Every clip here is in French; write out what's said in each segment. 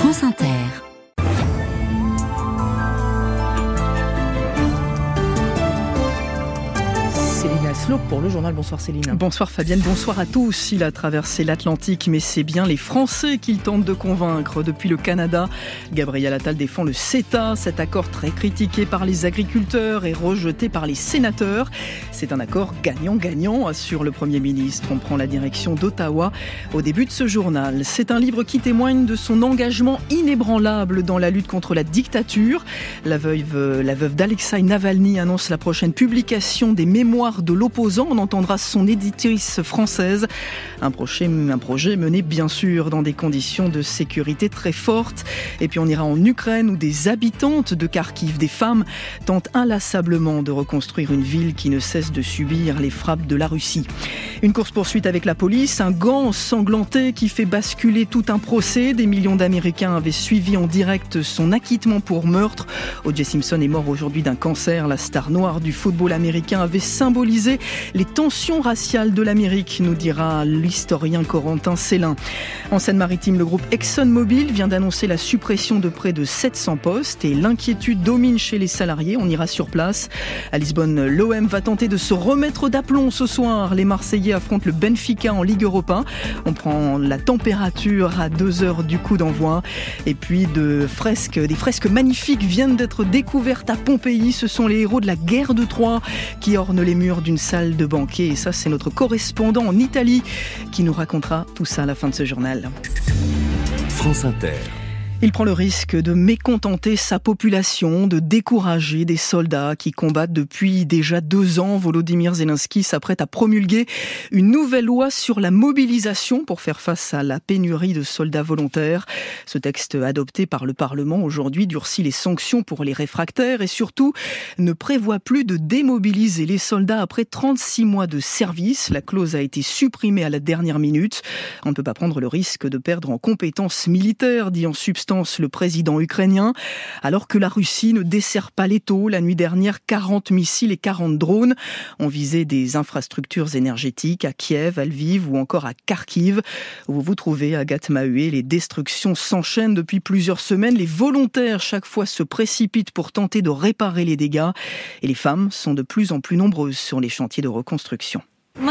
France Inter. Céline Aslo pour le journal. Bonsoir Céline. Bonsoir Fabienne, bonsoir à tous. Il a traversé l'Atlantique, mais c'est bien les Français qu'il tente de convaincre. Depuis le Canada, Gabriel Attal défend le CETA, cet accord très critiqué par les agriculteurs et rejeté par les sénateurs. C'est un accord gagnant-gagnant, assure le Premier ministre. On prend la direction d'Ottawa au début de ce journal. C'est un livre qui témoigne de son engagement inébranlable dans la lutte contre la dictature. La veuve d'Alexeï Navalny annonce la prochaine publication des mémoires de l'opposant. On entendra son éditrice française. Un projet mené bien sûr dans des conditions de sécurité très fortes. Et puis on ira en Ukraine où des habitantes de Kharkiv, des femmes, tentent inlassablement de reconstruire une ville qui ne cesse de subir les frappes de la Russie. Une course-poursuite avec la police, un gant ensanglanté qui fait basculer tout un procès. Des millions d'Américains avaient suivi en direct son acquittement pour meurtre. O.J. Simpson est mort aujourd'hui d'un cancer. La star noire du football américain avait symbolisé les tensions raciales de l'Amérique, nous dira l'historien Corentin Célin. En Seine-Maritime, le groupe ExxonMobil vient d'annoncer la suppression de près de 700 postes et l'inquiétude domine chez les salariés. On ira sur place. À Lisbonne, l'OM va tenter de se remettre d'aplomb ce soir. Les Marseillais affrontent le Benfica en Ligue Europa. On prend la température à 2h du coup d'envoi. Et puis des fresques magnifiques viennent d'être découvertes à Pompéi. Ce sont les héros de la guerre de Troie qui ornent les murs d'une salle de banquet. Et ça, c'est notre correspondant en Italie qui nous racontera tout ça à la fin de ce journal. France Inter. Il prend le risque de mécontenter sa population, de décourager des soldats qui combattent depuis déjà 2 ans. Volodymyr Zelensky s'apprête à promulguer une nouvelle loi sur la mobilisation pour faire face à la pénurie de soldats volontaires. Ce texte adopté par le Parlement aujourd'hui durcit les sanctions pour les réfractaires et surtout ne prévoit plus de démobiliser les soldats après 36 mois de service. La clause a été supprimée à la dernière minute. On ne peut pas prendre le risque de perdre en compétences militaires, dit en substance le président ukrainien, alors que la Russie ne dessert pas l'étau. La nuit dernière, 40 missiles et 40 drones ont visé des infrastructures énergétiques à Kiev, à Lviv ou encore à Kharkiv. Où vous vous trouvez, Agathe Maheué, les destructions s'enchaînent depuis plusieurs semaines. Les volontaires, chaque fois, se précipitent pour tenter de réparer les dégâts. Et les femmes sont de plus en plus nombreuses sur les chantiers de reconstruction.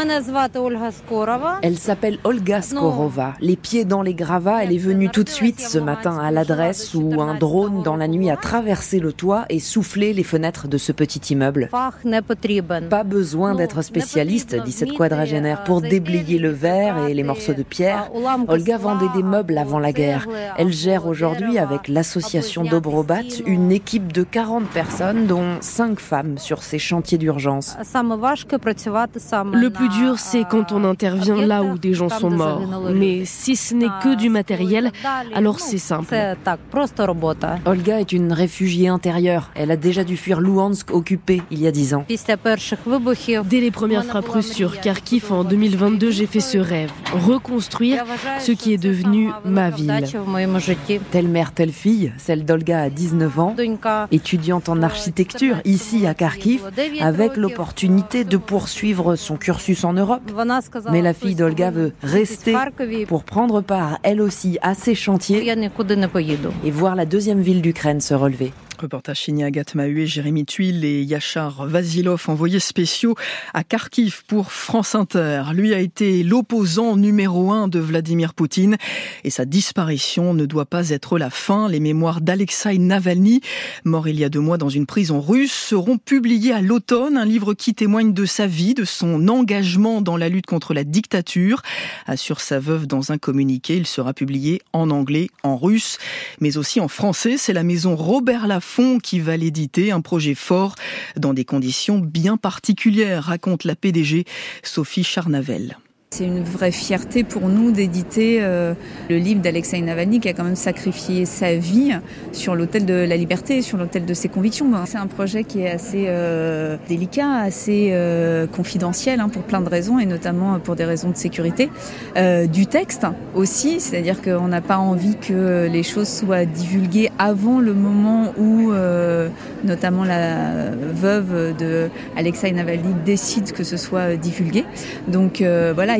Elle s'appelle Olga Skorova. Les pieds dans les gravats, elle est venue tout de suite ce matin à l'adresse où un drone dans la nuit a traversé le toit et soufflé les fenêtres de ce petit immeuble. Pas besoin d'être spécialiste, dit cette quadragénaire, pour déblayer le verre et les morceaux de pierre. Olga vendait des meubles avant la guerre. Elle gère aujourd'hui avec l'association Dobrobat une équipe de 40 personnes, dont 5 femmes sur ces chantiers d'urgence. Le plus dur, c'est quand on intervient là où des gens sont morts. Mais si ce n'est que du matériel, alors c'est simple. Olga est une réfugiée intérieure. Elle a déjà dû fuir Louhansk occupé il y a 10 ans. Dès les premières frappes russes sur Kharkiv en 2022, j'ai fait ce rêve. Reconstruire ce qui est devenu ma ville. Telle mère, telle fille, celle d'Olga a 19 ans, étudiante en architecture ici à Kharkiv, avec l'opportunité de poursuivre son cursus en Europe. Mais la fille d'Olga veut rester pour prendre part, elle aussi, à ces chantiers et voir la deuxième ville d'Ukraine se relever. Reportage signé Agathe Maheué, Jérémy Tuile et Yachar Vasilov, envoyés spéciaux à Kharkiv pour France Inter. Lui a été l'opposant numéro 1 de Vladimir Poutine et sa disparition ne doit pas être la fin. Les mémoires d'Alexeï Navalny, mort il y a 2 mois dans une prison russe, seront publiées à l'automne. Un livre qui témoigne de sa vie, de son engagement dans la lutte contre la dictature, assure sa veuve dans un communiqué. Il sera publié en anglais, en russe, mais aussi en français. C'est la maison Robert Laffont qui va l'éditer, un projet fort dans des conditions bien particulières, raconte la PDG Sophie Charnavel. C'est une vraie fierté pour nous d'éditer le livre d'Alexeï Navalny qui a quand même sacrifié sa vie sur l'autel de la liberté, sur l'autel de ses convictions. C'est un projet qui est assez délicat, assez confidentiel pour plein de raisons et notamment pour des raisons de sécurité. Du texte aussi, c'est-à-dire qu'on n'a pas envie que les choses soient divulguées avant le moment où notamment la veuve de Alexeï Navalny décide que ce soit divulgué. Donc voilà, il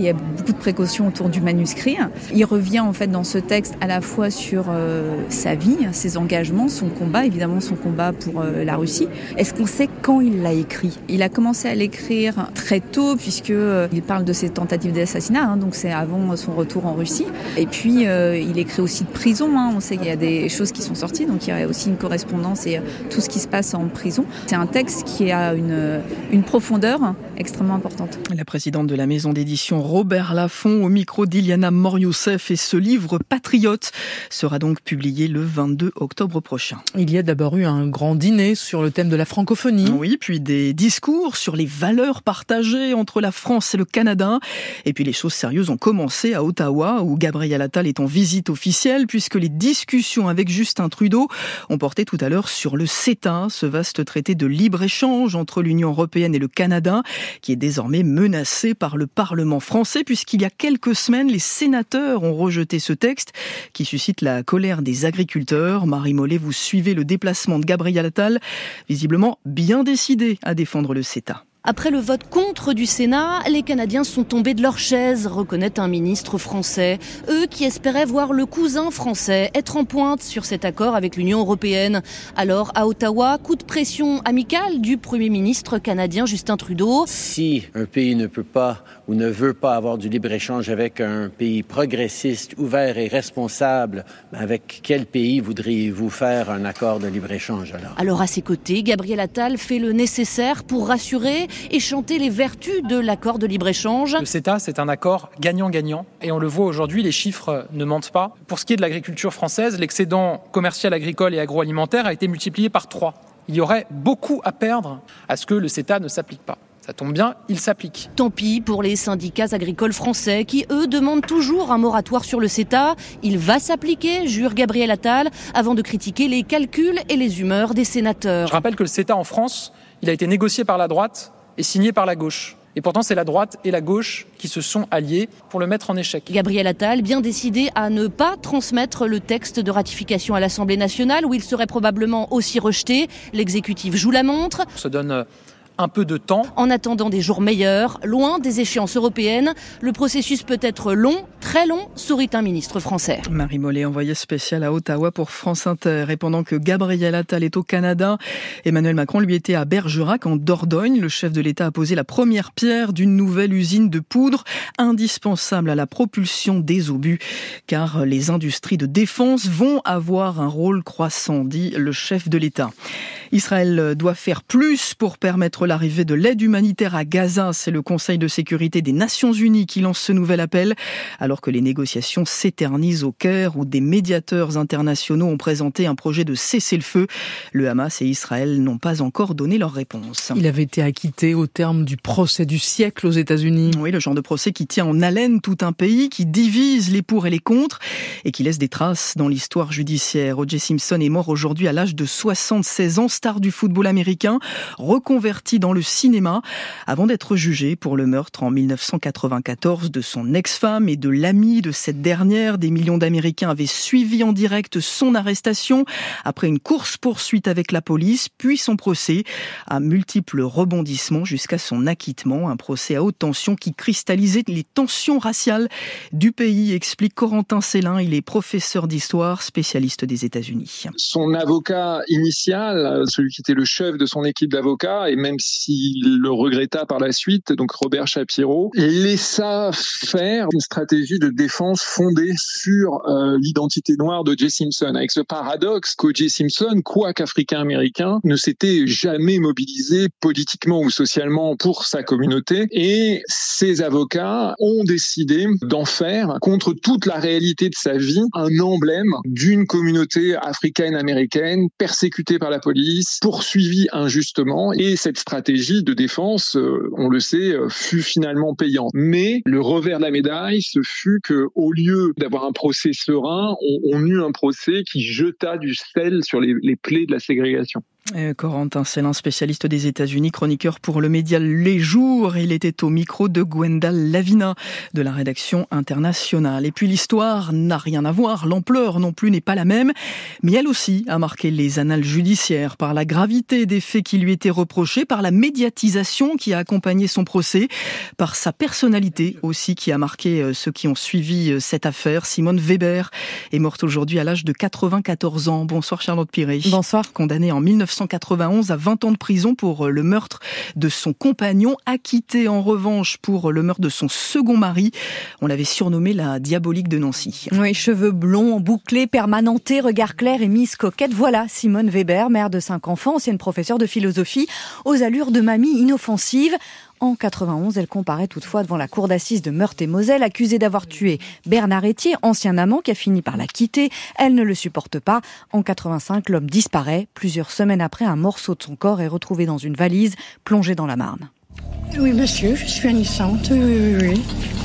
y a beaucoup de précautions autour du manuscrit. Il revient en fait dans ce texte à la fois sur sa vie, ses engagements, son combat, évidemment son combat pour la Russie. Est-ce qu'on sait quand il l'a écrit ? Il a commencé à l'écrire très tôt puisqu'il parle de ses tentatives d'assassinat, donc c'est avant son retour en Russie. Et puis il écrit aussi de prison, on sait qu'il y a des choses qui sont sorties, donc il y a aussi une correspondance et tout ce qui se passe en prison. C'est un texte qui a une profondeur extrêmement importante. La présidente de la maison d'édition Robert Laffont au micro d'Iliana Morioussef, et ce livre Patriote sera donc publié le 22 octobre prochain. Il y a d'abord eu un grand dîner sur le thème de la francophonie. Oui, puis des discours sur les valeurs partagées entre la France et le Canada. Et puis les choses sérieuses ont commencé à Ottawa, où Gabriel Attal est en visite officielle, puisque les discussions avec Justin Trudeau ont porté tout à l'heure sur le CETA, ce vaste traité de libre-échange entre l'Union européenne et le Canada, qui est désormais menacé par le Parlement français, puisqu'il y a quelques semaines, les sénateurs ont rejeté ce texte qui suscite la colère des agriculteurs. Marie Mollet, vous suivez le déplacement de Gabriel Attal, visiblement bien décidé à défendre le CETA. Après le vote contre du Sénat, les Canadiens sont tombés de leur chaise, reconnaît un ministre français. Eux qui espéraient voir le cousin français être en pointe sur cet accord avec l'Union européenne. Alors, à Ottawa, coup de pression amicale du Premier ministre canadien Justin Trudeau. Si un pays ne peut pas ou ne veut pas avoir du libre-échange avec un pays progressiste, ouvert et responsable, avec quel pays voudriez-vous faire un accord de libre-échange alors ? Alors à ses côtés, Gabriel Attal fait le nécessaire pour rassurer et chanter les vertus de l'accord de libre-échange. Le CETA, c'est un accord gagnant-gagnant. Et on le voit aujourd'hui, les chiffres ne mentent pas. Pour ce qui est de l'agriculture française, l'excédent commercial agricole et agroalimentaire a été multiplié par 3. Il y aurait beaucoup à perdre à ce que le CETA ne s'applique pas. Ça tombe bien, il s'applique. Tant pis pour les syndicats agricoles français qui, eux, demandent toujours un moratoire sur le CETA. Il va s'appliquer, jure Gabriel Attal, avant de critiquer les calculs et les humeurs des sénateurs. Je rappelle que le CETA en France, il a été négocié par la droite et signé par la gauche. Et pourtant, c'est la droite et la gauche qui se sont alliés pour le mettre en échec. Gabriel Attal, bien décidé à ne pas transmettre le texte de ratification à l'Assemblée nationale, où il serait probablement aussi rejeté. L'exécutif joue la montre. On se donne un peu de temps. En attendant des jours meilleurs, loin des échéances européennes, le processus peut être long, très long, sourit un ministre français. Marie Mollet, envoyée spéciale à Ottawa pour France Inter. Et pendant que Gabriel Attal est au Canada, Emmanuel Macron lui était à Bergerac, en Dordogne. Le chef de l'État a posé la première pierre d'une nouvelle usine de poudre indispensable à la propulsion des obus, car les industries de défense vont avoir un rôle croissant, dit le chef de l'État. Israël doit faire plus pour permettre l'arrivée de l'aide humanitaire à Gaza. C'est le Conseil de sécurité des Nations Unies qui lance ce nouvel appel, alors que les négociations s'éternisent au Caire, où des médiateurs internationaux ont présenté un projet de cessez-le-feu. Le Hamas et Israël n'ont pas encore donné leur réponse. Il avait été acquitté au terme du procès du siècle aux États-Unis. Oui, le genre de procès qui tient en haleine tout un pays, qui divise les pour et les contre et qui laisse des traces dans l'histoire judiciaire. O.J. Simpson est mort aujourd'hui à l'âge de 76 ans, star du football américain, reconverti dans le cinéma, avant d'être jugé pour le meurtre en 1994 de son ex-femme et de l'ami de cette dernière. Des millions d'Américains avaient suivi en direct son arrestation après une course-poursuite avec la police, puis son procès à multiples rebondissements jusqu'à son acquittement. Un procès à haute tension qui cristallisait les tensions raciales du pays, explique Corentin Célin. Il est professeur d'histoire, spécialiste des États-Unis. Son avocat initial, celui qui était le chef de son équipe d'avocats, et même s'il le regretta par la suite, donc Robert Shapiro, laissa faire une stratégie de défense fondée sur l'identité noire d'O.J. Simpson, avec ce paradoxe qu'O.J. Simpson, quoique africain-américain, ne s'était jamais mobilisé politiquement ou socialement pour sa communauté, et ses avocats ont décidé d'en faire, contre toute la réalité de sa vie, un emblème d'une communauté africaine-américaine persécutée par la police, poursuivie injustement, et cette stratégie de défense, on le sait, fut finalement payante. Mais le revers de la médaille, ce fut qu'au lieu d'avoir un procès serein, on eut un procès qui jeta du sel sur les plaies de la ségrégation. Corentin Célin, spécialiste des États-Unis, chroniqueur pour le média Les Jours. Il était au micro de Gwendal Lavina de la rédaction internationale. Et puis l'histoire n'a rien à voir, l'ampleur non plus n'est pas la même, mais elle aussi a marqué les annales judiciaires par la gravité des faits qui lui étaient reprochés, par la médiatisation qui a accompagné son procès, par sa personnalité aussi qui a marqué ceux qui ont suivi cette affaire. Simone Weber est morte aujourd'hui à l'âge de 94 ans. Bonsoir Charlotte Piré. Bonsoir. Condamnée en 1991 à 20 ans de prison pour le meurtre de son compagnon, acquittée en revanche pour le meurtre de son second mari. On l'avait surnommée la diabolique de Nancy. Oui, cheveux blonds, bouclés, permanentés, regard clair et mise coquette. Voilà Simone Weber, mère de 5 enfants, ancienne professeure de philosophie, aux allures de mamie inoffensive. En 91, elle comparaît toutefois devant la cour d'assises de Meurthe-et-Moselle, accusée d'avoir tué Bernard Etier, ancien amant qui a fini par la quitter. Elle ne le supporte pas. En 85, l'homme disparaît. Plusieurs semaines après, un morceau de son corps est retrouvé dans une valise, plongé dans la Marne. Oui, monsieur, je suis innocente. Oui.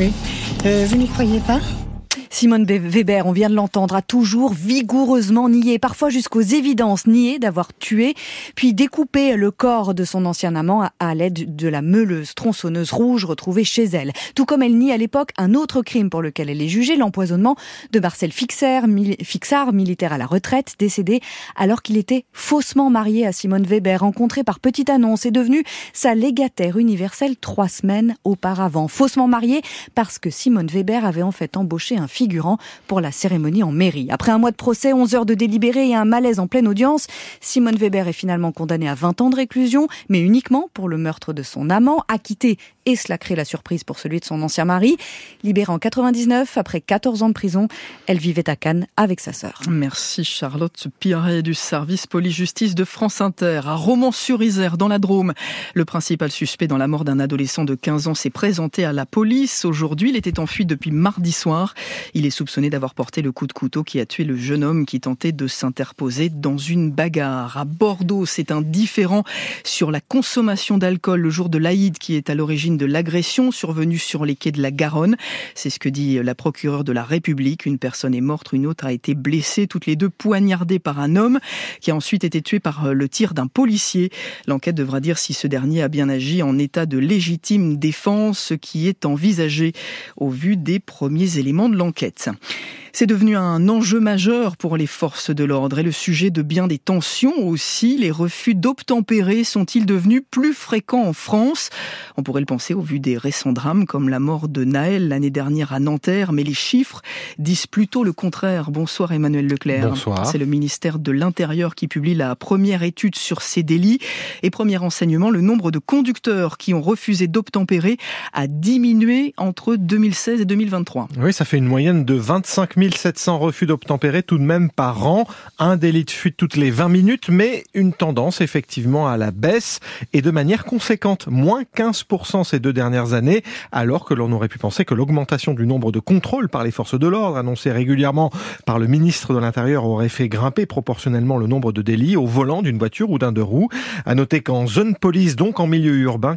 Vous n'y croyez pas ? Simone Weber, on vient de l'entendre, a toujours vigoureusement nié, parfois jusqu'aux évidences, nié d'avoir tué, puis découpé le corps de son ancien amant à l'aide de la meuleuse tronçonneuse rouge retrouvée chez elle. Tout comme elle nie à l'époque un autre crime pour lequel elle est jugée, l'empoisonnement de Marcel Fixard, militaire à la retraite, décédé alors qu'il était faussement marié à Simone Weber, rencontré par petite annonce et devenu sa légataire universelle 3 semaines auparavant. Faussement marié parce que Simone Weber avait en fait embauché un figurant pour la cérémonie en mairie. Après un mois de procès, 11 heures de délibéré et un malaise en pleine audience, Simone Weber est finalement condamnée à 20 ans de réclusion, mais uniquement pour le meurtre de son amant, acquittée, et cela crée la surprise pour celui de son ancien mari. Libérée en 99, après 14 ans de prison, elle vivait à Cannes avec sa sœur. Merci Charlotte Piré du service police-justice de France Inter. À Romans-sur-Isère, dans la Drôme, le principal suspect dans la mort d'un adolescent de 15 ans s'est présenté à la police. Aujourd'hui, il était en fuite depuis mardi soir. Il est soupçonné d'avoir porté le coup de couteau qui a tué le jeune homme qui tentait de s'interposer dans une bagarre. À Bordeaux, c'est un différend sur la consommation d'alcool le jour de l'Aïd qui est à l'origine de l'agression survenue sur les quais de la Garonne. C'est ce que dit la procureure de la République. Une personne est morte, une autre a été blessée, toutes les deux poignardées par un homme qui a ensuite été tué par le tir d'un policier. L'enquête devra dire si ce dernier a bien agi en état de légitime défense, ce qui est envisagé au vu des premiers éléments de l'enquête. C'est devenu un enjeu majeur pour les forces de l'ordre et le sujet de bien des tensions aussi. Les refus d'obtempérer sont-ils devenus plus fréquents en France ? On pourrait le penser au vu des récents drames comme la mort de Naël l'année dernière à Nanterre, mais les chiffres disent plutôt le contraire. Bonsoir Emmanuel Leclerc. Bonsoir. C'est le ministère de l'Intérieur qui publie la première étude sur ces délits. Et premier renseignement, le nombre de conducteurs qui ont refusé d'obtempérer a diminué entre 2016 et 2023. Oui, ça fait une moyenne de 25 700 refus d'obtempérer tout de même par an. Un délit de fuite toutes les 20 minutes, mais une tendance effectivement à la baisse et de manière conséquente. Moins 15% ces 2 dernières années, alors que l'on aurait pu penser que l'augmentation du nombre de contrôles par les forces de l'ordre, annoncée régulièrement par le ministre de l'Intérieur, aurait fait grimper proportionnellement le nombre de délits au volant d'une voiture ou d'un 2 roues. À noter qu'en zone police, donc en milieu urbain,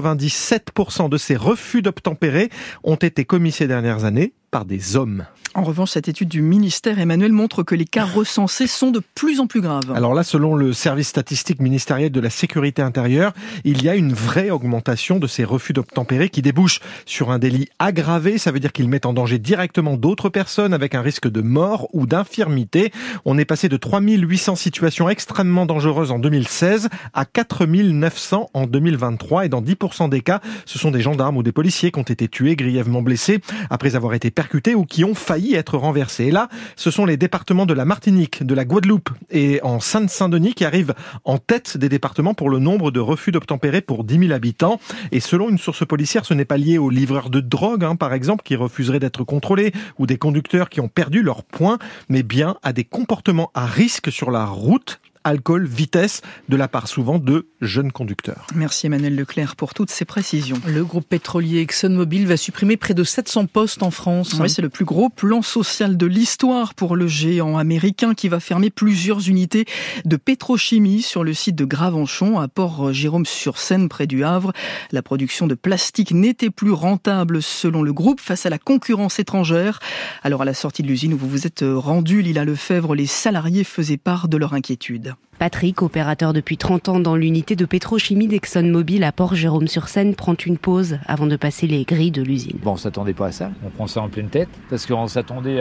97% de ces refus d'obtempérer ont été commis ces dernières années par des hommes. En revanche, cette étude du ministère, Emmanuel, montre que les cas recensés sont de plus en plus graves. Alors là, selon le service statistique ministériel de la sécurité intérieure, il y a une vraie augmentation de ces refus d'obtempérer qui débouchent sur un délit aggravé. Ça veut dire qu'ils mettent en danger directement d'autres personnes avec un risque de mort ou d'infirmité. On est passé de 3800 situations extrêmement dangereuses en 2016 à 4900 en 2023. Et dans 10% des cas, ce sont des gendarmes ou des policiers qui ont été tués, grièvement blessés, après avoir été percutés ou qui ont failli être renversés. Et là, ce sont les départements de la Martinique, de la Guadeloupe et en Seine-Saint-Denis qui arrivent en tête des départements pour le nombre de refus d'obtempérer pour 10 000 habitants. Et selon une source policière, ce n'est pas lié aux livreurs de drogue, par exemple, qui refuseraient d'être contrôlés ou des conducteurs qui ont perdu leur points, mais bien à des comportements à risque sur la route. Alcool, vitesse, de la part souvent de jeunes conducteurs. Merci Emmanuel Leclerc pour toutes ces précisions. Le groupe pétrolier ExxonMobil va supprimer près de 700 postes en France. Oui, c'est le plus gros plan social de l'histoire pour le géant américain qui va fermer plusieurs unités de pétrochimie sur le site de Gravenchon à Port-Jérôme-sur-Seine près du Havre. La production de plastique n'était plus rentable selon le groupe face à la concurrence étrangère. Alors à la sortie de l'usine où vous vous êtes rendu, Lila Lefebvre, les salariés faisaient part de leur inquiétude. Gisèle. Patrick, opérateur depuis 30 ans dans l'unité de pétrochimie d'ExxonMobil à Port-Jérôme-sur-Seine, prend une pause avant de passer les grilles de l'usine. Bon, on s'attendait pas à ça. On prend ça en pleine tête parce qu'on s'attendait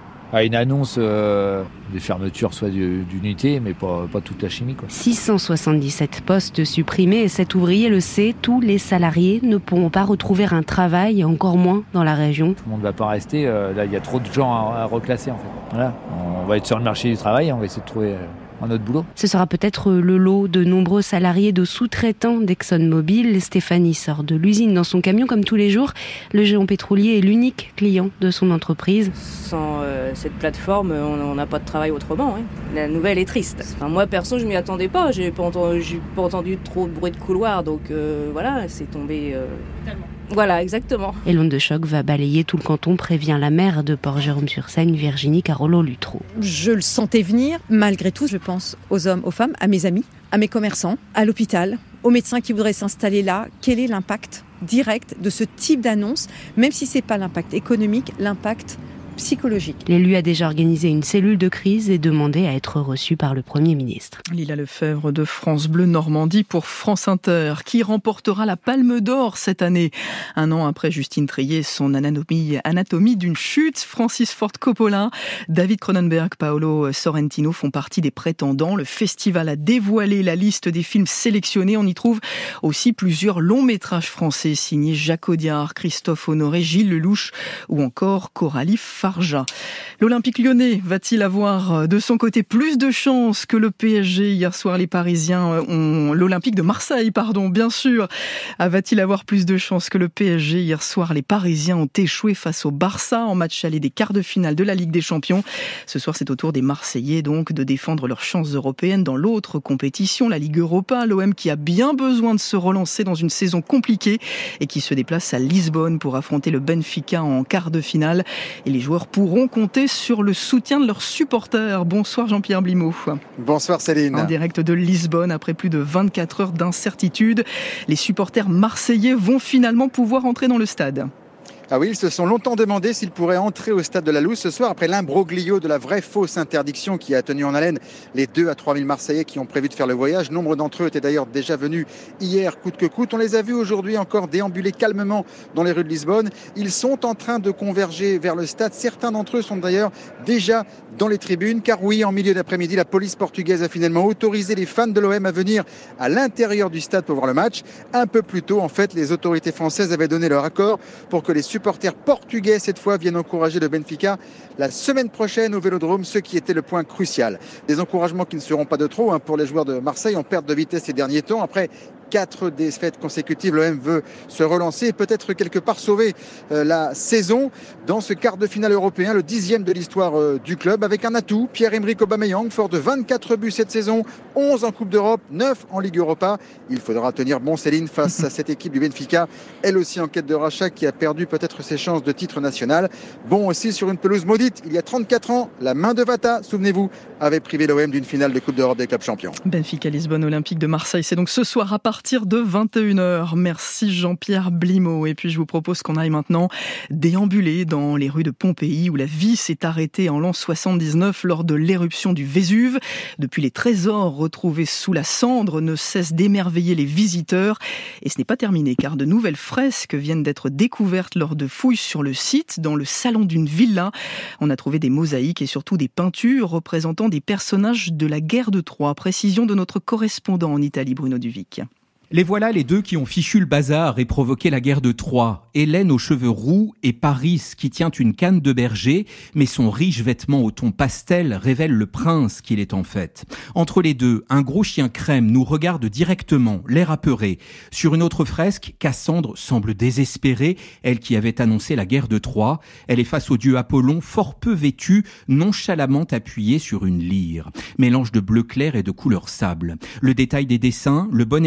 à une annonce des fermetures soit d'unités, mais pas toute la chimie, quoi. 677 postes supprimés et cet ouvrier le sait, tous les salariés ne pourront pas retrouver un travail, encore moins dans la région. Tout le monde ne va pas rester. Là, il y a trop de gens à reclasser, en fait. Voilà. On va être sur le marché du travail, on va essayer de trouver un autre boulot. Ce sera peut-être le lot de nombreux salariés de sous-traitants d'ExxonMobil. Stéphanie sort de l'usine dans son camion comme tous les jours. Le géant pétrolier est l'unique client de son entreprise. Sans cette plateforme, on n'a pas de travail autrement. Hein. La nouvelle est triste. Enfin, moi, perso, je m'y attendais pas. J'ai pas entendu trop de bruit de couloir. Donc voilà, c'est tombé... Voilà, exactement. Et l'onde de choc va balayer tout le canton, prévient la maire de Port-Jérôme-sur-Seine, Virginie Carolo-Luttrot. Je le sentais venir. Malgré tout, je pense aux hommes, aux femmes, à mes amis, à mes commerçants, à l'hôpital, aux médecins qui voudraient s'installer là. Quel est l'impact direct de ce type d'annonce, même si ce n'est pas l'impact économique, l'impact psychologique. L'élu a déjà organisé une cellule de crise et demandé à être reçu par le Premier ministre. Lila Lefebvre de France Bleu Normandie pour France Inter. Qui remportera la Palme d'Or cette année? Un an après Justine Triet, son anatomie d'une chute, Francis Ford Coppola, David Cronenberg, Paolo Sorrentino font partie des prétendants. Le festival a dévoilé la liste des films sélectionnés. On y trouve aussi plusieurs longs métrages français signés Jacques Audiard, Christophe Honoré, Gilles Lelouch ou encore Coralie Farja. L'Olympique lyonnais va-t-il avoir de son côté plus de chance que le PSG? Hier soir, les Parisiens ont... L'Olympique de Marseille, bien sûr. Va-t-il avoir plus de chance que le PSG? Hier soir, les Parisiens ont échoué face au Barça en match aller des quarts de finale de la Ligue des Champions. Ce soir, c'est au tour des Marseillais donc de défendre leurs chances européennes dans l'autre compétition, la Ligue Europa. L'OM qui a bien besoin de se relancer dans une saison compliquée et qui se déplace à Lisbonne pour affronter le Benfica en quart de finale. Et les joueurs pourront compter sur le soutien de leurs supporters. Bonsoir Jean-Pierre Blimaud. Bonsoir Céline. En direct de Lisbonne, après plus de 24 heures d'incertitude, les supporters marseillais vont finalement pouvoir entrer dans le stade. Ah oui, ils se sont longtemps demandé s'ils pourraient entrer au stade de la Louse ce soir après l'imbroglio de la vraie fausse interdiction qui a tenu en haleine les 2 à 3 000 Marseillais qui ont prévu de faire le voyage. Nombre d'entre eux étaient d'ailleurs déjà venus hier coûte que coûte. On les a vus aujourd'hui encore déambuler calmement dans les rues de Lisbonne. Ils sont en train de converger vers le stade. Certains d'entre eux sont d'ailleurs déjà dans les tribunes car oui, en milieu d'après-midi, la police portugaise a finalement autorisé les fans de l'OM à venir à l'intérieur du stade pour voir le match. Un peu plus tôt, en fait, les autorités françaises avaient donné leur accord pour que les supporters portugais, cette fois, viennent encourager le Benfica la semaine prochaine au Vélodrome, ce qui était le point crucial. Des encouragements qui ne seront pas de trop pour les joueurs de Marseille en perte de vitesse ces derniers temps. Après 4 défaites consécutives, l'OM veut se relancer et peut-être quelque part sauver la saison dans ce quart de finale européen, le 10e de l'histoire du club, avec un atout, Pierre-Emerick Aubameyang, fort de 24 buts cette saison, 11 en Coupe d'Europe, 9 en Ligue Europa. Il faudra tenir bon, Céline, face à cette équipe du Benfica, elle aussi en quête de rachat, qui a perdu peut-être ses chances de titre national. Bon aussi sur une pelouse maudite, il y a 34 ans, la main de Vata, souvenez-vous, avait privé l'OM d'une finale de Coupe d'Europe des clubs champions. Benfica Lisbonne, Olympique de Marseille, c'est donc ce soir à partir de 21h. Merci Jean-Pierre Blimaud. Et puis je vous propose qu'on aille maintenant déambuler dans les rues de Pompéi où la vie s'est arrêtée en l'an 79 lors de l'éruption du Vésuve. Depuis, les trésors retrouvés sous la cendre ne cessent d'émerveiller les visiteurs. Et ce n'est pas terminé car de nouvelles fresques viennent d'être découvertes lors de fouilles sur le site. Dans le salon d'une villa, on a trouvé des mosaïques et surtout des peintures représentant des personnages de la guerre de Troie. Précision de notre correspondant en Italie, Bruno Duvic. Les voilà les deux qui ont fichu le bazar et provoqué la guerre de Troie. Hélène aux cheveux roux et Paris qui tient une canne de berger, mais son riche vêtement au ton pastel révèle le prince qu'il est en fait. Entre les deux, un gros chien crème nous regarde directement, l'air apeuré. Sur une autre fresque, Cassandre semble désespérée, elle qui avait annoncé la guerre de Troie. Elle est face au dieu Apollon, fort peu vêtu, nonchalamment appuyé sur une lyre. Mélange de bleu clair et de couleur sable. Le détail des dessins, le bon état de conservation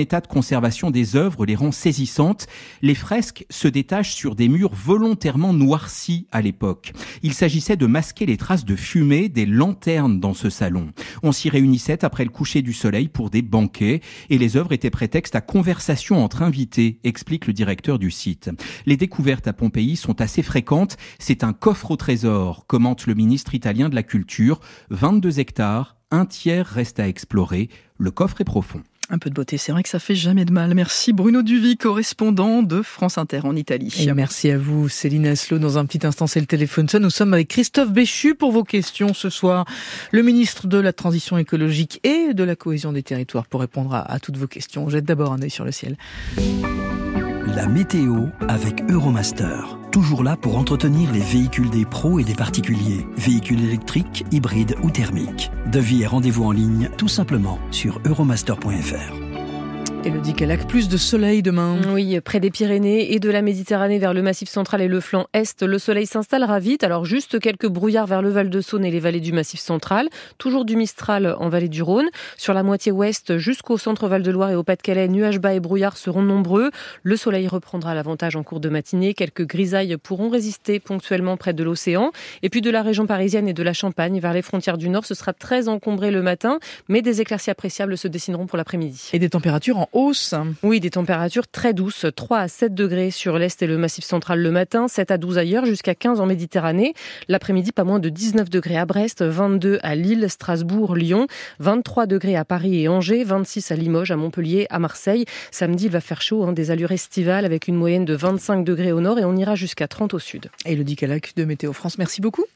conservation des œuvres les rend saisissantes. Les fresques se détachent sur des murs volontairement noircis à l'époque. Il s'agissait de masquer les traces de fumée des lanternes dans ce salon. On s'y réunissait après le coucher du soleil pour des banquets et les œuvres étaient prétexte à conversation entre invités, explique le directeur du site. Les découvertes à Pompéi sont assez fréquentes. C'est un coffre au trésor, commente le ministre italien de la Culture. 22 hectares, un tiers reste à explorer. Le coffre est profond. Un peu de beauté, c'est vrai que ça fait jamais de mal. Merci Bruno Duvy, correspondant de France Inter en Italie. Et merci à vous Céline Asselot. Dans un petit instant, c'est le téléphone. Nous sommes avec Christophe Béchu pour vos questions ce soir. Le ministre de la Transition écologique et de la cohésion des territoires pour répondre à toutes vos questions. On jette d'abord un œil sur le ciel. La météo avec Euromaster. Toujours là pour entretenir les véhicules des pros et des particuliers. Véhicules électriques, hybrides ou thermiques. Devis et rendez-vous en ligne, tout simplement sur euromaster.fr. Élodie Calac, plus de soleil demain. Oui, près des Pyrénées et de la Méditerranée vers le Massif central et le flanc est, le soleil s'installera vite. Alors juste quelques brouillards vers le Val-de-Saône et les vallées du Massif central. Toujours du Mistral en vallée du Rhône. Sur la moitié ouest jusqu'au centre Val-de-Loire et au Pas-de-Calais, nuages bas et brouillards seront nombreux. Le soleil reprendra l'avantage en cours de matinée. Quelques grisailles pourront résister ponctuellement près de l'océan. Et puis de la région parisienne et de la Champagne vers les frontières du Nord, ce sera très encombré le matin, mais des éclaircies appréciables se dessineront pour l'après-midi. Et des températures en hausse. Oui, des températures très douces, 3 à 7 degrés sur l'Est et le Massif central le matin, 7 à 12 ailleurs, jusqu'à 15 en Méditerranée. L'après-midi, pas moins de 19 degrés à Brest, 22 à Lille, Strasbourg, Lyon, 23 degrés à Paris et Angers, 26 à Limoges, à Montpellier, à Marseille. Samedi, il va faire chaud, des allures estivales avec une moyenne de 25 degrés au nord et on ira jusqu'à 30 au sud. Élodie Calac de Météo France, merci beaucoup.